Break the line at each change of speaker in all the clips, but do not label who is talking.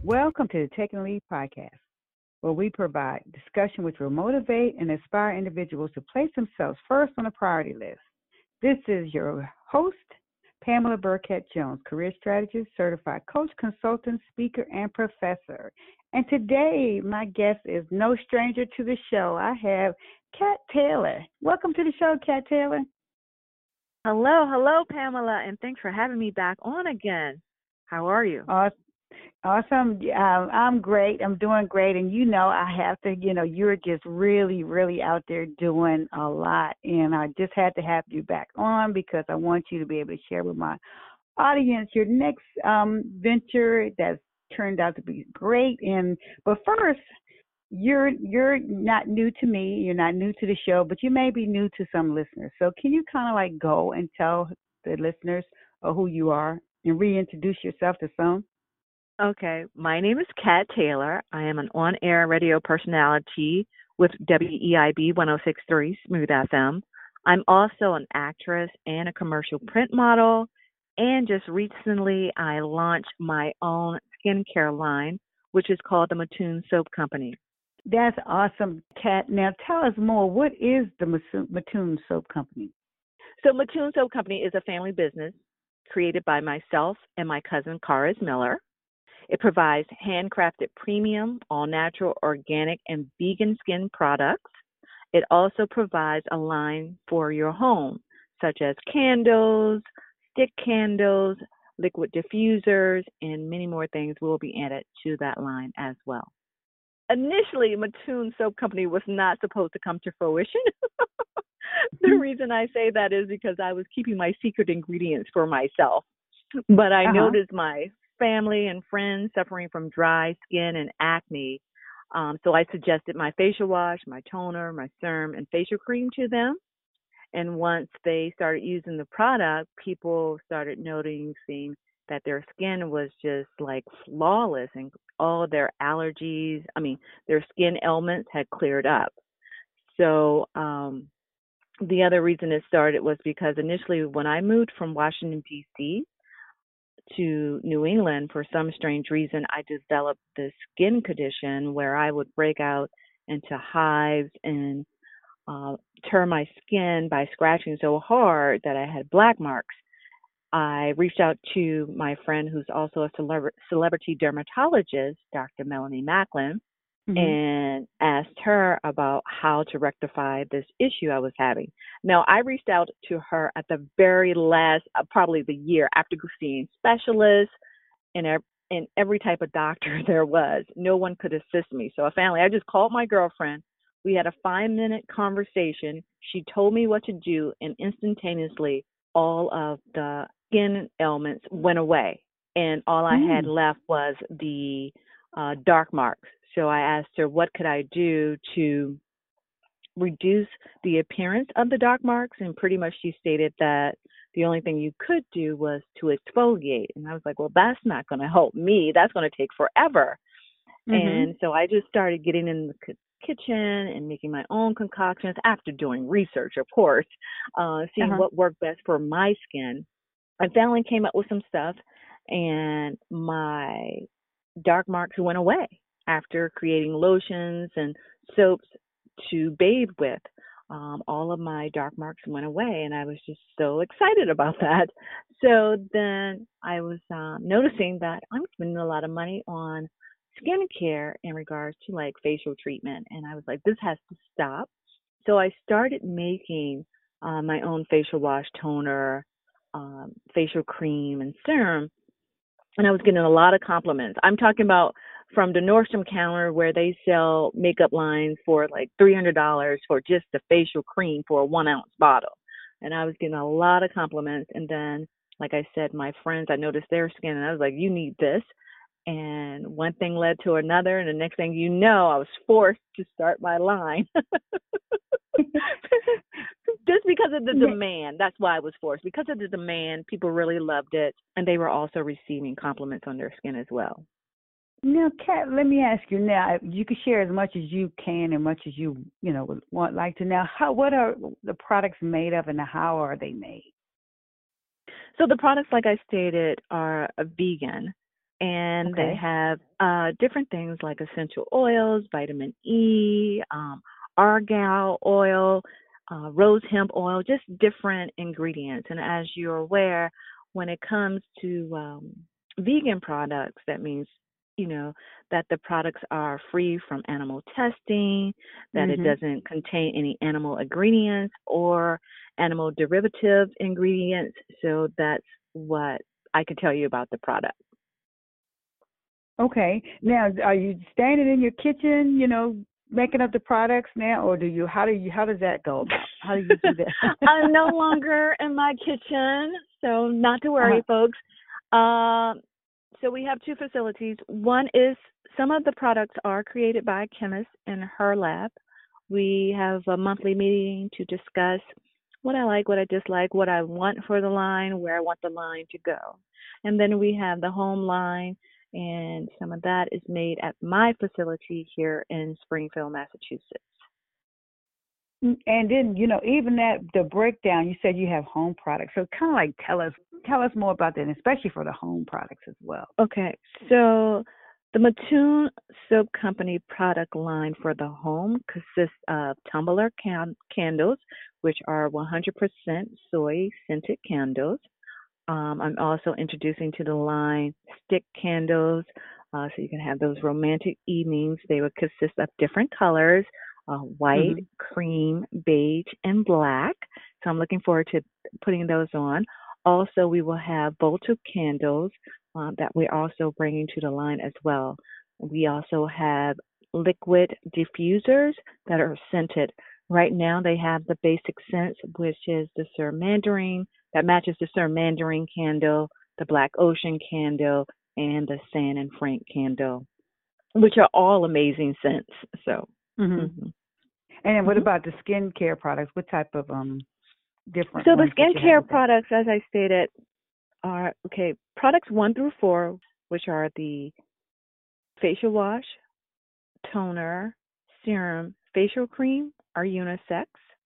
Welcome to the Take and Lead podcast, where we provide discussion which will motivate and inspire individuals to place themselves first on the priority list. This is your host, Pamela Burkett Jones, career strategist, certified coach, consultant, speaker, and professor. And today, my guest is no stranger to the show. I have Kat Taylor. Welcome to the show, Kat Taylor.
Hello, Pamela, and thanks for having me back on again. How are you?
Awesome. I'm great. I'm doing great. And I have to, you're just really, really out there doing a lot. And I just had to have you back on because I want you to be able to share with my audience your next venture that's turned out to be great. But first, you're not new to me. You're not new to the show, but you may be new to some listeners. So can you kind of like go and tell the listeners who you are and reintroduce yourself to some?
Okay, my name is Kat Taylor. I am an on-air radio personality with WEIB 106.3 Smooth FM. I'm also an actress and a commercial print model. And just recently, I launched my own skincare line, which is called the Mattoon Soap Company.
That's awesome, Kat. Now tell us more. What is the Mattoon Soap Company?
So Mattoon Soap Company is a family business created by myself and my cousin, Karis Miller. It provides handcrafted premium, all-natural, organic, and vegan skin products. It also provides a line for your home, such as candles, stick candles, liquid diffusers, and many more things will be added to that line as well. Initially, Mattoon Soap Company was not supposed to come to fruition. The reason I say that is because I was keeping my secret ingredients for myself. But I noticed my family and friends suffering from dry skin and acne. So I suggested my facial wash, my toner, my serum, and facial cream to them. And once they started using the product, people started noticing that their skin was just like flawless and all their allergies, their skin ailments had cleared up. So the other reason it started was because initially when I moved from Washington, D.C. to New England, for some strange reason, I developed this skin condition where I would break out into hives and tear my skin by scratching so hard that I had black marks. I reached out to my friend who's also a celebrity dermatologist, Dr. Melanie Macklin, and asked her about how to rectify this issue I was having. Now, I reached out to her at the very last, probably the year after seeing specialists and every type of doctor there was. No one could assist me. So I just called my girlfriend. We had a 5-minute conversation. She told me what to do, and instantaneously, all of the skin ailments went away. And all I had left was the dark marks. So I asked her, what could I do to reduce the appearance of the dark marks? And pretty much she stated that the only thing you could do was to exfoliate. And I was like, well, that's not going to help me. That's going to take forever. And so I just started getting in the kitchen and making my own concoctions after doing research, of course, seeing what worked best for my skin. I finally came up with some stuff, and my dark marks went away after creating lotions and soaps to bathe with. All of my dark marks went away, and I was just so excited about that. So then I was noticing that I'm spending a lot of money on skincare in regards to like facial treatment, and I was like, this has to stop. So I started making my own facial wash, toner, facial cream, and serum, and I was getting a lot of compliments. I'm talking about from the Nordstrom counter where they sell makeup lines for like $300 for just the facial cream for a 1-ounce bottle. And I was getting a lot of compliments. And then, like I said, my friends, I noticed their skin, and I was like, you need this. And one thing led to another. And the next thing you know, I was forced to start my line. Just because of the demand. That's why I was forced. Because of the demand, people really loved it. And they were also receiving compliments on their skin as well.
Now, Kat, let me ask you now, you can share as much as you can and much as you would want like to. Now, what are the products made of and how are they made?
So the products, like I stated, are vegan. And they
Okay.
have different things like essential oils, vitamin E, argan oil, rose hemp oil, just different ingredients. And as you're aware, when it comes to vegan products, that means, you know, that the products are free from animal testing, that it
Mhm.
doesn't contain any animal ingredients or animal derivative ingredients. So that's what I can tell you about the product.
Okay. Now, are you standing in your kitchen, making up the products now, or how does that go about? How do you do that?
I'm no longer in my kitchen, so not to
Uh-huh.
worry, folks. Um, so we have two facilities. One is some of the products are created by a chemist in her lab. We have a monthly meeting to discuss what I like, what I dislike, what I want for the line, where I want the line to go. And then we have the home line, and some of that is made at my facility here in Springfield, Massachusetts.
And then, even that the breakdown, you said you have home products. So kind of like tell us more about that, and especially for the home products as well.
Okay, so the Mattoon Soap Company product line for the home consists of tumbler candles, which are 100% soy scented candles. I'm also introducing to the line stick candles, so you can have those romantic evenings. They would consist of different colors, white,
Mhm.
cream, beige, and black. So I'm looking forward to putting those on. Also, we will have Volta candles that we're also bringing to the line as well. We also have liquid diffusers that are scented. Right now, they have the basic scents, which is the Sir Mandarin, that matches the Sir Mandarin candle, the Black Ocean candle, and the San and Frank candle, which are all amazing scents. So,
Mhm.
mhm.
And then what
Mhm.
about the skincare products? What type of different
So the
ones that you have
skincare
with that?
products, as I stated, are okay. Products 1 through 4, which are the facial wash, toner, serum, facial cream, are unisex,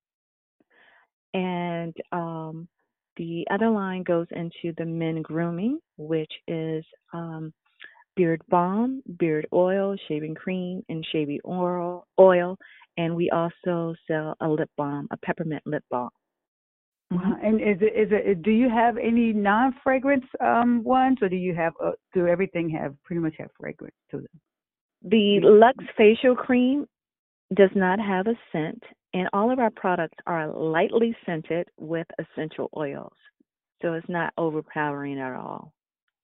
and the other line goes into the men grooming, which is beard balm, beard oil, shaving cream, and shaving oil. And we also sell a lip balm, a peppermint lip balm. Hmm.
And do you have any non-fragrance ones, or do everything pretty much have fragrance to them?
The
The
Lux facial cream does not have a scent, and all of our products are lightly scented with essential oils. So it's not overpowering at all.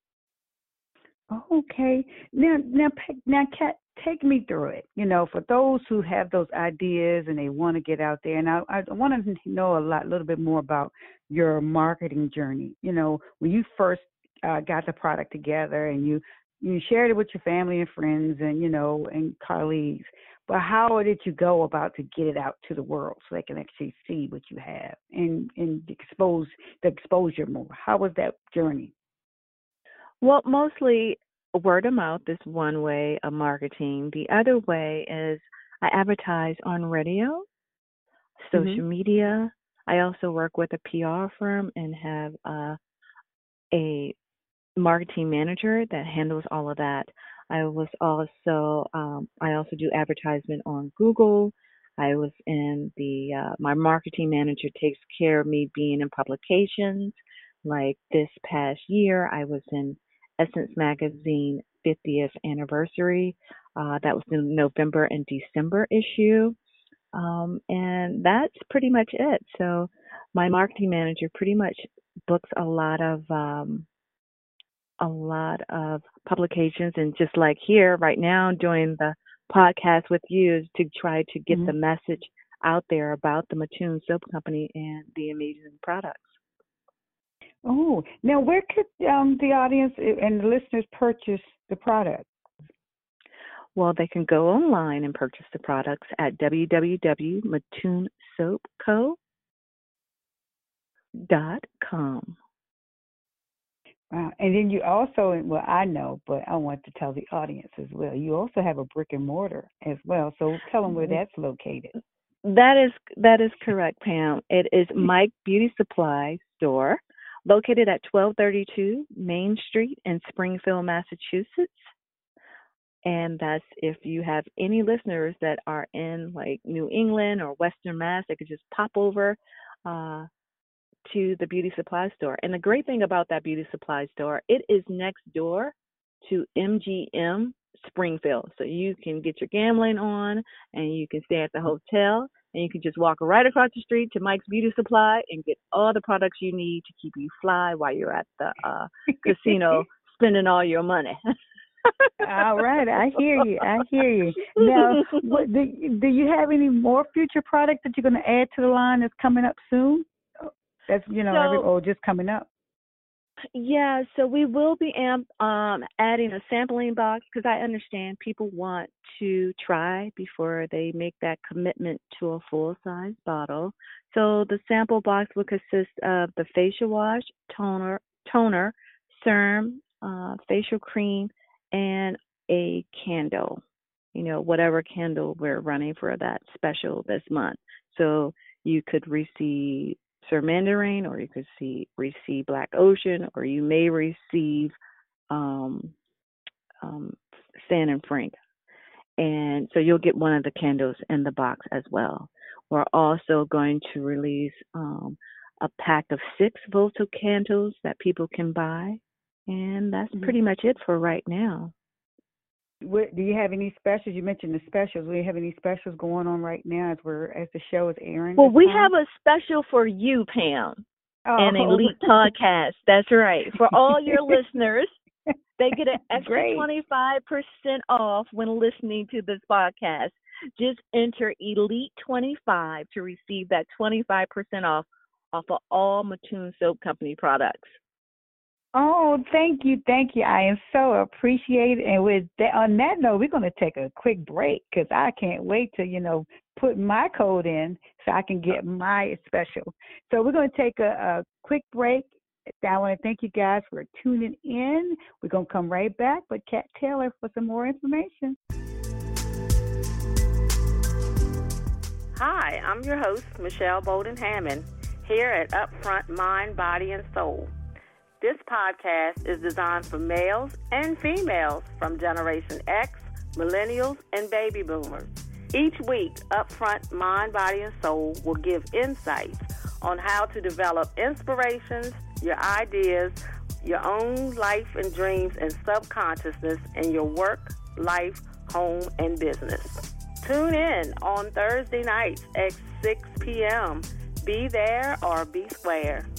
Okay. Now, Kat, take me through it. For those who have those ideas and they want to get out there, and I want to know little bit more about your marketing journey. When you first got the product together and you shared it with your family and friends and and colleagues, but how did you go about to get it out to the world so they can actually see what you have and expose the exposure more? How was that journey?
Well, mostly word of mouth is one way of marketing. The other way is I advertise on radio, social
Mhm.
media. I also work with a PR firm and have a marketing manager that handles all of that. I also do advertisement on Google. I was in my marketing manager takes care of me being in publications. Like this past year, I was in Essence Magazine 50th anniversary. That was the November and December issue. And that's pretty much it. So my marketing manager pretty much books a lot of publications, and just like here right now doing the podcast with you is to try to get the
Mhm.
message out there about the Mattoon Soap Company and the amazing products.
Oh, now where could the audience and the listeners purchase the product?
Well, they can go online and purchase the products at www.mattoonsoapco.com.
Wow. And then you also, well, I know, but I want to tell the audience as well. You also have a brick and mortar as well. So tell them where that's located.
That is correct, Pam. It is Mike Beauty Supply Store, Located at 1232 Main Street in Springfield, Massachusetts. And that's if you have any listeners that are in like New England or Western Mass, they could just pop over to the beauty supply store. And the great thing about that beauty supply store, it is next door to MGM Springfield. So you can get your gambling on and you can stay at the hotel and you can just walk right across the street to Mike's Beauty Supply and get all the products you need to keep you fly while you're at the casino spending all your money.
All right, I hear you. Now, do you have any more future products that you're going to add to the line that's coming up soon? That's just coming up.
Yeah, so we will be adding a sampling box because I understand people want to try before they make that commitment to a full-size bottle. So the sample box will consist of the facial wash, toner, serum, facial cream, and a candle, whatever candle we're running for that special this month. So you could receive Sir Mandarin, or you could receive Black Ocean, or you may receive San and Frank. And so you'll get one of the candles in the box as well. We're also going to release a pack of 6 Volto candles that people can buy. And that's pretty much it for right now.
Do you have any specials? You mentioned the specials. Do you have any specials going on right now as the show is airing?
Well, we have a special for you, Pam, and Elite Podcast. That's right. For all your listeners, they get an extra 25% off when listening to this podcast. Just enter Elite25 to receive that 25% off of all Mattoon Soap Company products.
Oh, thank you. I am so appreciated. And on that note, we're going to take a quick break because I can't wait to, put my code in so I can get my special. So we're going to take a quick break. I want to thank you guys for tuning in. We're going to come right back with Kat Taylor for some more information.
Hi, I'm your host, Michelle Bowden-Hammond, here at Upfront Mind, Body, and Soul. This podcast is designed for males and females from Generation X, Millennials, and Baby Boomers. Each week, Upfront Mind, Body, and Soul will give insights on how to develop inspirations, your ideas, your own life and dreams and subconsciousness in your work, life, home, and business. Tune in on Thursday nights at 6 p.m. Be there or be square.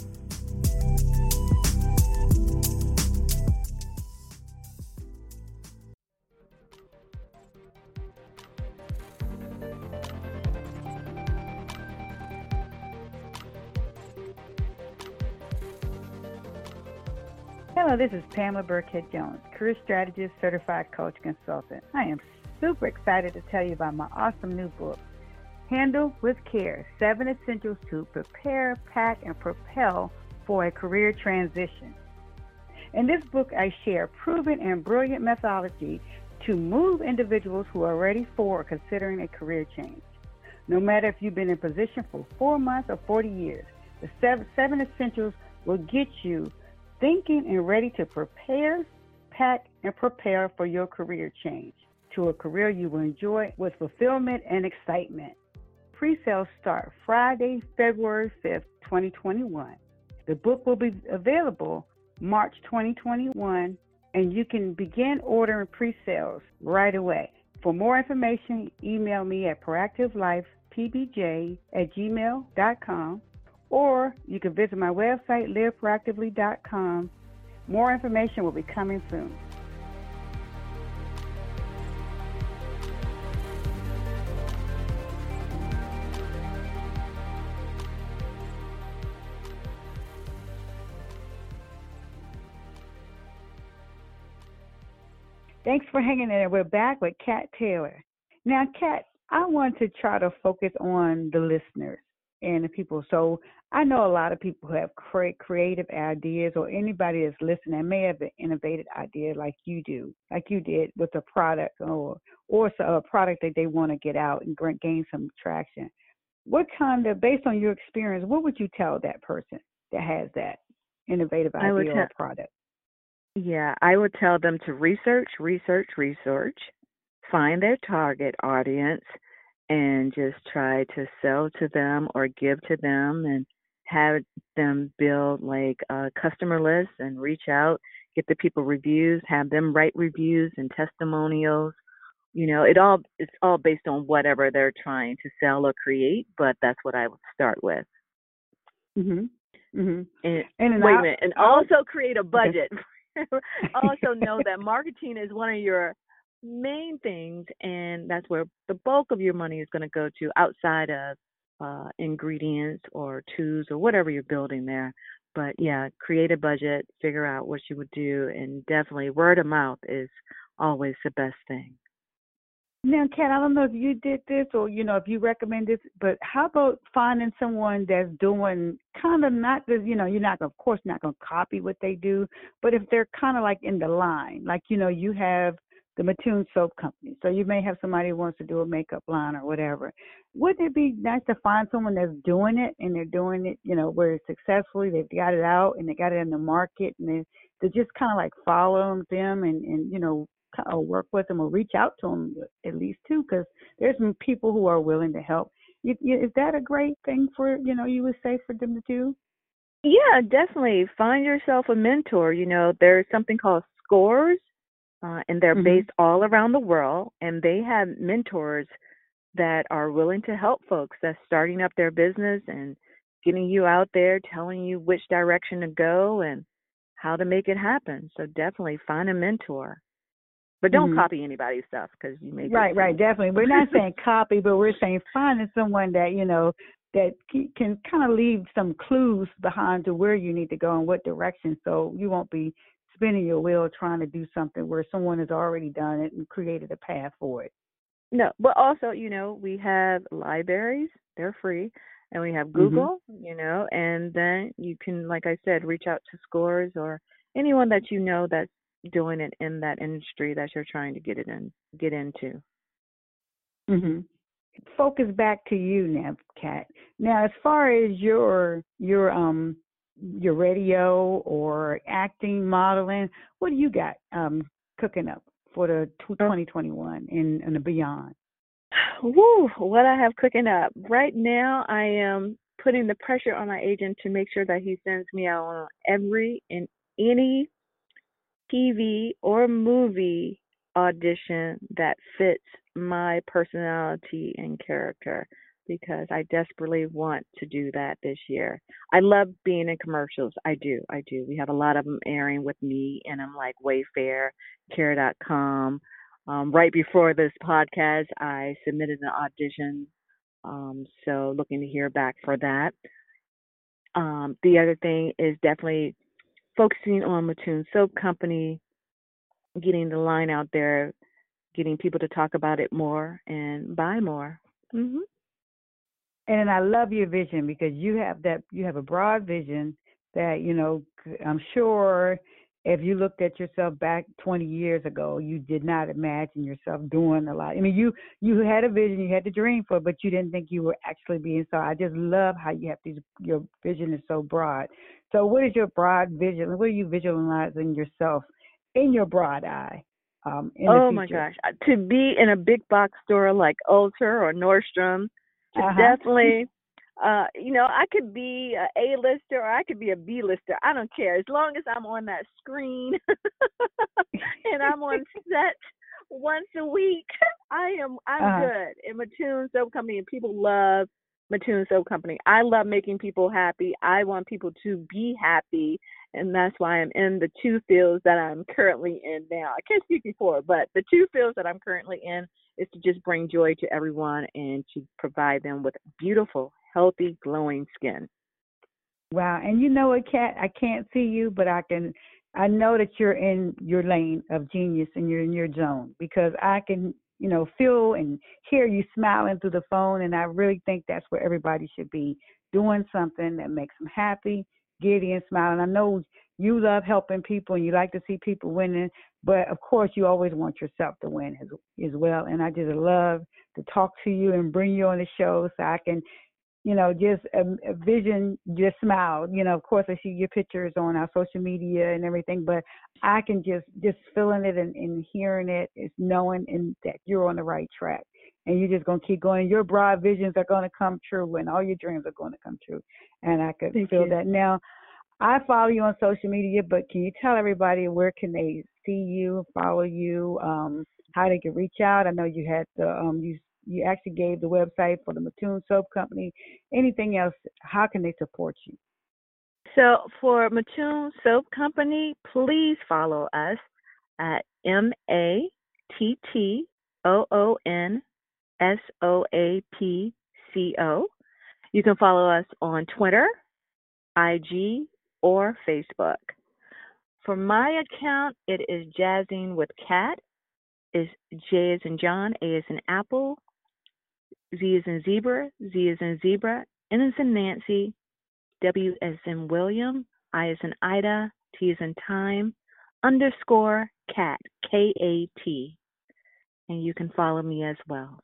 Hello, this is Pamela Burkhead-Jones, career strategist, certified coach, consultant. I am super excited to tell you about my awesome new book, Handle with Care, 7 Essentials to Prepare, Pack, and Propel for a Career Transition. In this book, I share proven and brilliant methodology to move individuals who are ready for or considering a career change. No matter if you've been in position for 4 months or 40 years, the 7 Essentials will get you thinking and ready to prepare, pack, and prepare for your career change to a career you will enjoy with fulfillment and excitement. Pre-sales start Friday, February 5th, 2021. The book will be available March 2021, and you can begin ordering pre-sales right away. For more information, email me at proactivelifepbj@gmail.com. Or you can visit my website, liveproactively.com. More information will be coming soon. Thanks for hanging there. We're back with Kat Taylor. Now, Kat, I want to try to focus on the listeners and the people. So I know a lot of people who have creative ideas, or anybody that's listening may have an innovative idea like you did with a product or a product that they want to get out and gain some traction. What kind of, based on your experience, what would you tell that person that has that innovative
I would
idea or product?
Yeah, I would tell them to research, find their target audience, and just try to sell to them or give to them and have them build like a customer list and reach out, get the people reviews, have them write reviews and testimonials. It's all based on whatever they're trying to sell or create, but that's what I would start with.
Mhm. Mhm.
And
And then
wait a minute, and also create a
okay.
budget. Also know that marketing is one of your main things, and that's where the bulk of your money is going to go to outside of ingredients or tools or whatever you're building there. But yeah, create a budget, figure out what you would do, and definitely word of mouth is always the best thing.
Now, Kat, I don't know if you did this or, if you recommend this, but how about finding someone that's doing kind of not this, you're not, of course, not going to copy what they do, but if they're kind of like in the line, like, you have the Mattoon Soap Company. So you may have somebody who wants to do a makeup line or whatever. Wouldn't it be nice to find someone that's doing it and they're doing it, where successfully they've got it out and they got it in the market and to just kind of like follow them and or work with them or reach out to them at least too, because there's some people who are willing to help. Is that a great thing for, you would say for them to do?
Yeah, definitely. Find yourself a mentor. There's something called Scores, and they're based all around the world, and they have mentors that are willing to help folks that's starting up their business and getting you out there, telling you which direction to go and how to make it happen. So definitely find a mentor. But don't copy anybody's stuff because you may
Right, definitely. We're not saying copy, but we're saying finding someone that, that can kind of leave some clues behind to where you need to go and what direction, so you won't be spinning your wheel trying to do something where someone has already done it and created a path for it.
No, but also, we have libraries, they're free, and we have Google, and then you can, like I said, reach out to Scores or anyone that that's doing it in that industry that you're trying to get into.
Focus back to you now, Kat. Now, as far as your radio or acting, modeling, what do you got cooking up for the 2021 and beyond?
Woo, what I have cooking up. Right now, I am putting the pressure on my agent to make sure that he sends me out on every and any TV or movie audition that fits my personality and character because I desperately want to do that this year. I love being in commercials. I do. We have a lot of them airing with me, and I'm like Wayfair, Care.com. Right before this podcast, I submitted an audition, so looking to hear back for that. The other thing is definitely focusing on Mattoon Soap Company, getting the line out there, getting people to talk about it more and buy more.
And I love your vision because you have a broad vision that, I'm sure if you looked at yourself back 20 years ago, you did not imagine yourself doing a lot. I mean, you had a vision, you had the dream for it, but you didn't think you were actually being so. I just love how you have your vision is so broad. So what is your broad vision? What are you visualizing yourself in your broad eye? In the future?
My gosh. To be in a big box store like Ulta or Nordstrom, definitely, I could be a A-lister or I could be a B-lister. I don't care. As long as I'm on that screen and I'm on set once a week, I'm good. And Mattoon Soap Company, and people love Mattoon Soap Company. I love making people happy. I want people to be happy, and that's why I'm in the two fields that I'm currently in now. I can't speak before, but the two fields that I'm currently in is to just bring joy to everyone and to provide them with beautiful, healthy, glowing skin.
Wow. And you know what, Kat? I can't see you, but I know that you're in your lane of genius and you're in your zone because I can, feel and hear you smiling through the phone. And I really think that's where everybody should be, doing something that makes them happy, giddy and smiling. I know you love helping people and you like to see people winning, but of course you always want yourself to win as well. And I just love to talk to you and bring you on the show so I can just a vision, just smile. Of course, I see your pictures on our social media and everything, but I can just feeling it and hearing it is knowing that you're on the right track. And you're just going to keep going. Your broad visions are going to come true, and all your dreams are going to come true. And I could
Thank
feel
you.
that. Now, I follow you on social media, but can you tell everybody where can they see you, follow you, how they can reach out? I know you had you actually gave the website for the Mattoon Soap Company. Anything else? How can they support you?
So for Mattoon Soap Company, please follow us at MATTOONSOAPCO. You can follow us on Twitter, IG, or Facebook. For my account, it is Jazzing with Cat. Is J as in John, A as in Apple, Z as in Zebra, Z as in Zebra, N as in Nancy, W as in William, I as in Ida, T as in Time, _ Cat, KAT. And you can follow me as well.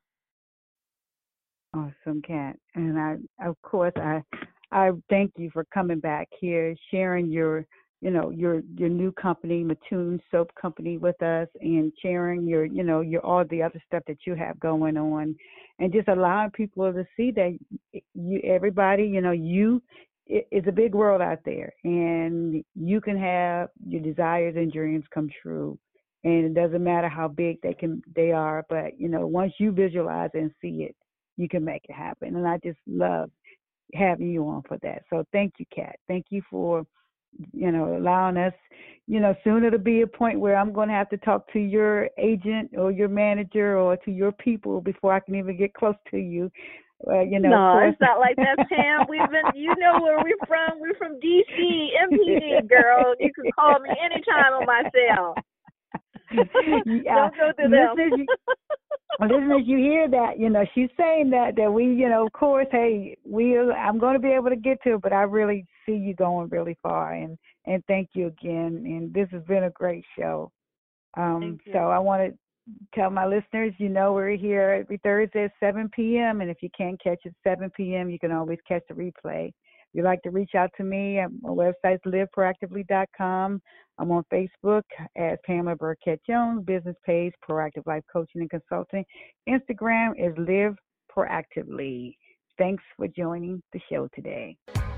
Awesome, Kat. And of course, I thank you for coming back here, sharing your new company, Mattoon Soap Company, with us, and sharing your all the other stuff that you have going on, and just allowing people to see that everybody, it's a big world out there, and you can have your desires and dreams come true. And it doesn't matter how big they are, but once you visualize and see it, you can make it happen. And I just love having you on for that. So thank you, Kat. Thank you for, allowing us, soon it'll be a point where I'm going to have to talk to your agent or your manager or to your people before I can even get close to you.
No, it's not like that, Pam. We've been, where we're from. We're from D.C., MPD, girl. You can call me anytime on my cell. Don't go to them.
Listeners, you hear that? She's saying that we, of course, hey, I'm going to be able to get to it, but I really see you going really far, and thank you again. And this has been a great show. So I want to tell my listeners, we're here every Thursday at 7 p.m. And if you can't catch it at 7 p.m., you can always catch the replay. If you'd like to reach out to me, my website is liveproactively.com. I'm on Facebook as Pamela Burkett Jones, business page, Proactive Life Coaching and Consulting. Instagram is Live Proactively. Thanks for joining the show today.